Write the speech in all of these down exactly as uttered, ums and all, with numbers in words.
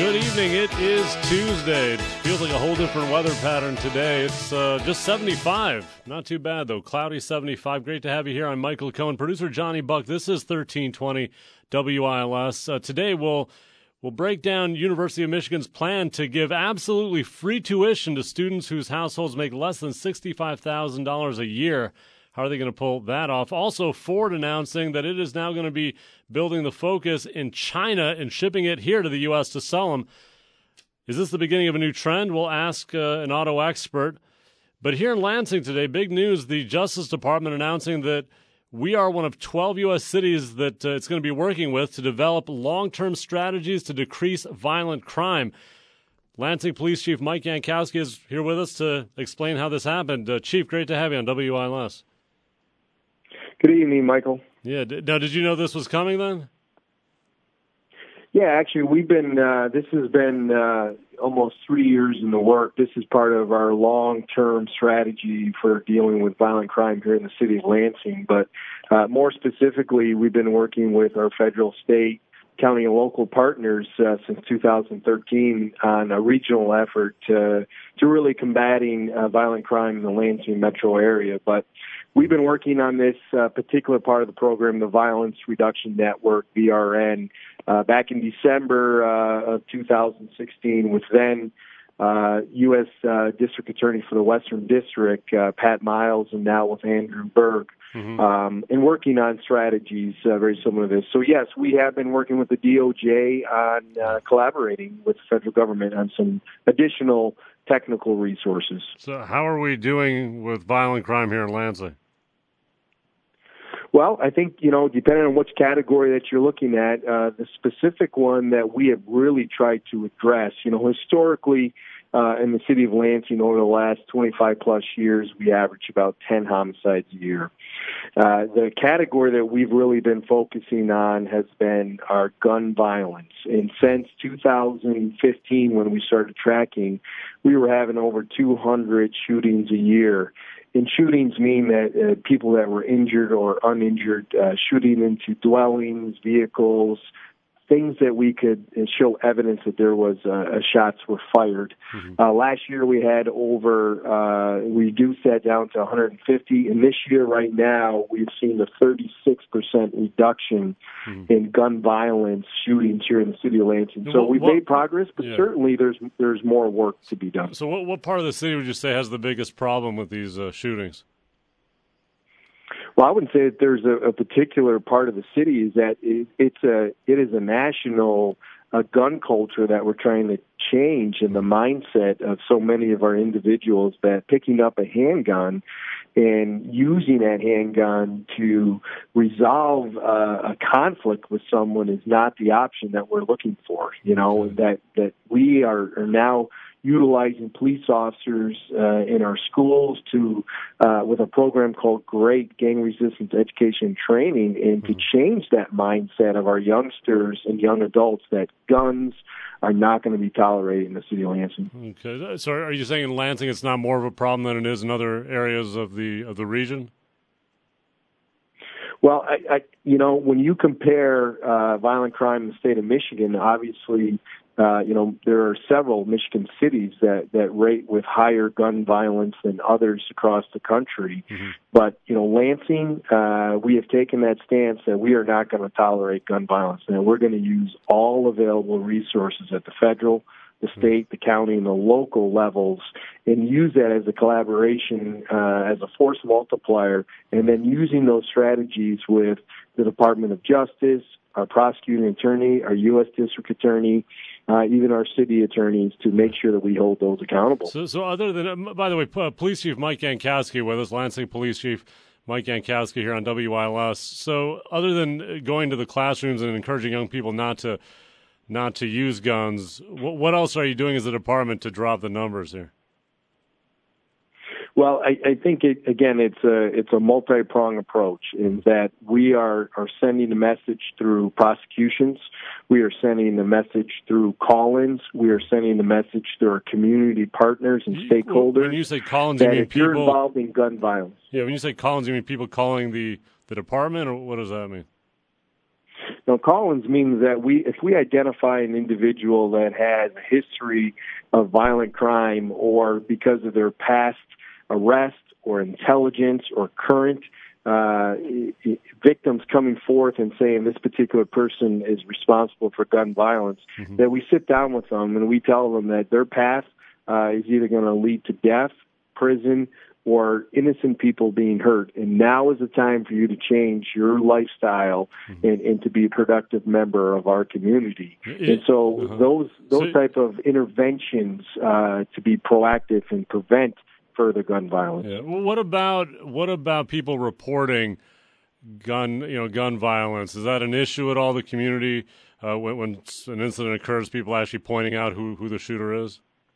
Good evening. It is Tuesday. It feels like a whole different weather pattern today. It's uh, just seventy-five. Not too bad, though. Cloudy seventy-five. Great to have you here. I'm Michael Cohen. Producer Johnny Buck. This is thirteen twenty W I L S. Uh, today we'll, we'll break down University of Michigan's plan to give absolutely free tuition to students whose households make less than sixty-five thousand dollars a year. How are they going to pull that off? Also, Ford announcing that it is now going to be building the Focus in China and shipping it here to the U S to sell them. Is this the beginning of a new trend? We'll ask uh, an auto expert. But here in Lansing today, big news, the Justice Department announcing that we are one of twelve U S cities that uh, it's going to be working with to develop long-term strategies to decrease violent crime. Lansing Police Chief Mike Yankowski is here with us to explain how this happened. Uh, Chief, great to have you on W I L S. Good evening, Michael. Yeah. Now, did you know this was coming then? Yeah, actually, we've been, uh, this has been uh, almost three years in the work. This is part of our long-term strategy for dealing with violent crime here in the city of Lansing. But uh, more specifically, we've been working with our federal, state, county, and local partners uh, since two thousand thirteen on a regional effort to, to really combating uh, violent crime in the Lansing metro area. But we've been working on this uh, particular part of the program, the Violence Reduction Network, V R N, uh, back in December uh, of two thousand sixteen with then uh, U S Uh, District Attorney for the Western District, uh, Pat Miles, and now with Andrew Berg, mm-hmm. um, and working on strategies uh, very similar to this. So, yes, we have been working with the D O J on uh, collaborating with the federal government on some additional technical resources. So how are we doing with violent crime here in Lansing? Well, I think, you know, depending on which category that you're looking at, uh, the specific one that we have really tried to address, you know, historically uh, in the city of Lansing over the last twenty-five plus years, we average about ten homicides a year. Uh, the category that we've really been focusing on has been our gun violence. And since two thousand fifteen, when we started tracking, we were having over two hundred shootings a year. And shootings mean that uh, people that were injured or uninjured, uh, shooting into dwellings, vehicles, things that we could show evidence that there was uh, shots were fired. Mm-hmm. Uh, last year we had over, uh, we reduced that down to one hundred fifty, and this year right now we've seen a thirty-six percent reduction mm-hmm. in gun violence shootings here in the city of Lansing. So what, we've what, made progress, but yeah. certainly there's there's more work to be done. So what, what part of the city would you say has the biggest problem with these uh, shootings? Well, I wouldn't say that there's a, a particular part of the city. Is that it, it's a it is a national uh, gun culture that we're trying to change in the mindset of so many of our individuals that picking up a handgun and using that handgun to resolve uh, a conflict with someone is not the option that we're looking for. You know, that that we are, are now utilizing police officers uh, in our schools to uh, with a program called GREAT, Gang Resistance Education and Training, and to change that mindset of our youngsters and young adults that guns are not going to be tolerated in the city of Lansing. Okay, so are you saying in Lansing it's not more of a problem than it is in other areas of the of the region? Well, I, I you know, when you compare uh, violent crime in the state of Michigan, obviously, uh, you know, there are several Michigan cities that, that rate with higher gun violence than others across the country. Mm-hmm. But, you know, Lansing, uh, we have taken that stance that we are not going to tolerate gun violence, and we're going to use all available resources at the federal, the state, the county, and the local levels, and use that as a collaboration, uh, as a force multiplier, and then using those strategies with the Department of Justice, our prosecuting attorney, our U S District Attorney, uh, even our city attorneys to make sure that we hold those accountable. So, so other than, by the way, uh, Police Chief Mike Yankowski with us, Lansing Police Chief Mike Yankowski here on W I L S. So other than going to the classrooms and encouraging young people not to not to use guns, what, what else are you doing as a department to drop the numbers here? Well, I, I think it, again, it's a it's a multi-pronged approach in that we are, are sending a message through prosecutions, we are sending the message through call-ins, we are sending the message through our community partners and stakeholders. When you say call-ins, you mean if people you're involved in gun violence. Yeah, when you say call-ins, you mean people calling the, the department, or what does that mean? Now, call-ins means that we, if we identify an individual that has a history of violent crime, or because of their past arrest or intelligence or current uh, victims coming forth and saying this particular person is responsible for gun violence, mm-hmm. that we sit down with them and we tell them that their past uh, is either going to lead to death, prison, or innocent people being hurt. And now is the time for you to change your lifestyle mm-hmm. and, and to be a productive member of our community. It, and so uh-huh. those those so, type of interventions uh, to be proactive and prevent further gun violence. Yeah. Well, what about what about people reporting gun you know gun violence? Is that an issue at all? The community uh, when, when an incident occurs, people actually pointing out who, who the shooter is.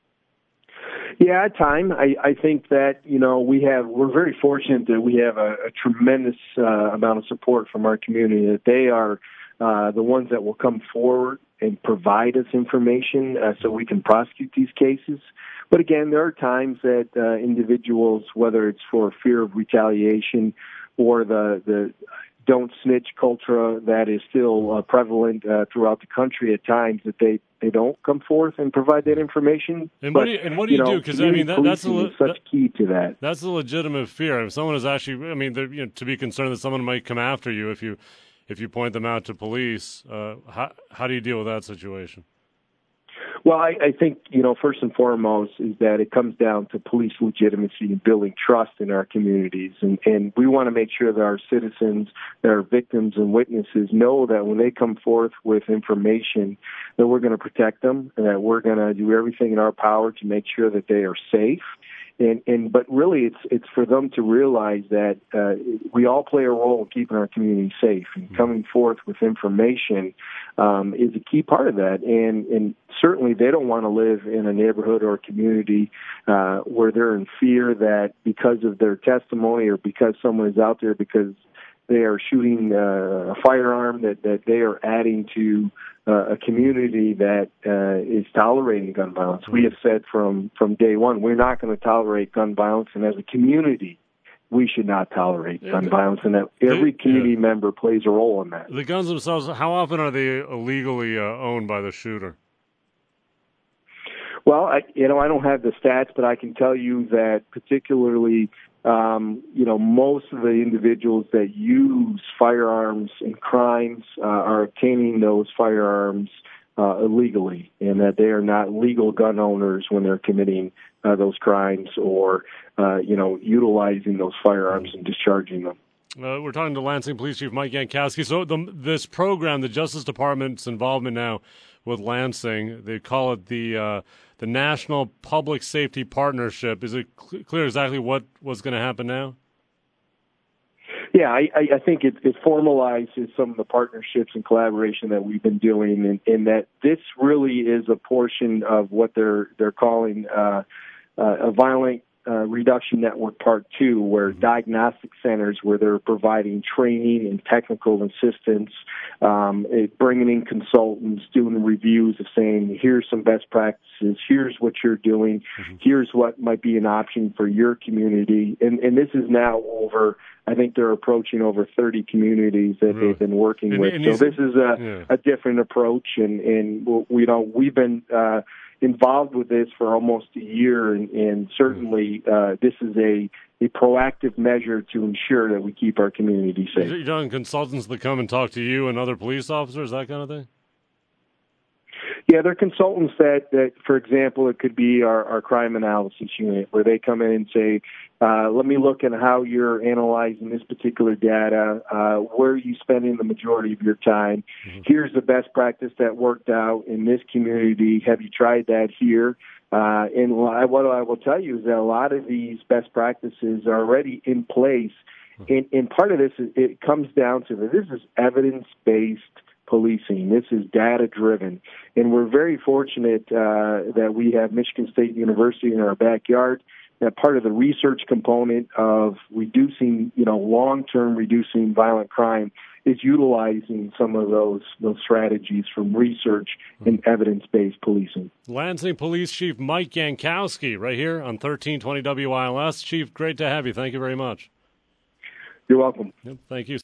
Yeah, at time. I, I think that, you know, we have, we're very fortunate that we have a, a tremendous uh, amount of support from our community, that they are uh, the ones that will come forward and provide us information uh, so we can prosecute these cases. But again, there are times that uh, individuals, whether it's for fear of retaliation or the, the don't snitch culture that is still uh, prevalent uh, throughout the country, at times that they, they don't come forth and provide that information. And but, what do you, and what do you, you know, do? Because I mean, that, that's a le- such that, key to that. That's a legitimate fear. If someone is actually, I mean, you know, to be concerned that someone might come after you if you if you point them out to police. Uh, how how do you deal with that situation? Well, I, I think, you know, first and foremost is that it comes down to police legitimacy and building trust in our communities. And, and we want to make sure that our citizens, that our victims and witnesses know that when they come forth with information, that we're going to protect them and that we're going to do everything in our power to make sure that they are safe. And, and but really, it's it's for them to realize that uh, we all play a role in keeping our community safe. And coming forth with information um, is a key part of that. And, and certainly, they don't want to live in a neighborhood or a community uh, where they're in fear that because of their testimony or because someone is out there because they are shooting uh, a firearm, that, that they are adding to uh, a community that uh, is tolerating gun violence. Mm-hmm. We have said from, from day one, we're not going to tolerate gun violence, and as a community, we should not tolerate yeah, gun the, violence, and that every the, community yeah. member plays a role in that. The guns themselves, how often are they illegally uh, owned by the shooter? Well, I, you know, I don't have the stats, but I can tell you that particularly, um, you know, most of the individuals that use firearms in crimes uh, are obtaining those firearms uh, illegally, and that they are not legal gun owners when they're committing uh, those crimes or, uh, you know, utilizing those firearms and discharging them. Uh, we're talking to Lansing Police Chief Mike Yankowski. So the, this program, the Justice Department's involvement now with Lansing, they call it the uh, the National Public Safety Partnership. Is it cl- clear exactly what what's going to happen now? Yeah, I, I think it, it formalizes some of the partnerships and collaboration that we've been doing, and, and that this really is a portion of what they're they're calling uh, uh, a violent Uh, reduction network part two, where mm-hmm. diagnostic centers where they're providing training and technical assistance, um, it, bringing in consultants, doing reviews of saying, here's some best practices, here's what you're doing, mm-hmm. here's what might be an option for your community. And, and this is now over, I think they're approaching over thirty communities that really? they've been working and, with. And so this is a, yeah. a different approach, and, and you know, we've been uh, involved with this for almost a year, and, and certainly uh, this is a, a proactive measure to ensure that we keep our community safe. You're talking consultants that come and talk to you and other police officers, that kind of thing? Yeah, they're consultants that, that for example, it could be our, our crime analysis unit, where they come in and say, uh, let me look at how you're analyzing this particular data, uh, where are you spending the majority of your time? Mm-hmm. Here's the best practice that worked out in this community. Have you tried that here? Uh, and what I will tell you is that a lot of these best practices are already in place. Mm-hmm. And, and part of this, is, it comes down to that this is evidence-based policing. This is data-driven. And we're very fortunate uh, that we have Michigan State University in our backyard. That part of the research component of reducing, you know, long-term reducing violent crime is utilizing some of those those strategies from research and evidence-based policing. Lansing Police Chief Mike Yankowski right here on thirteen twenty W I L S. Chief, great to have you. Thank you very much. You're welcome. Yep, thank you.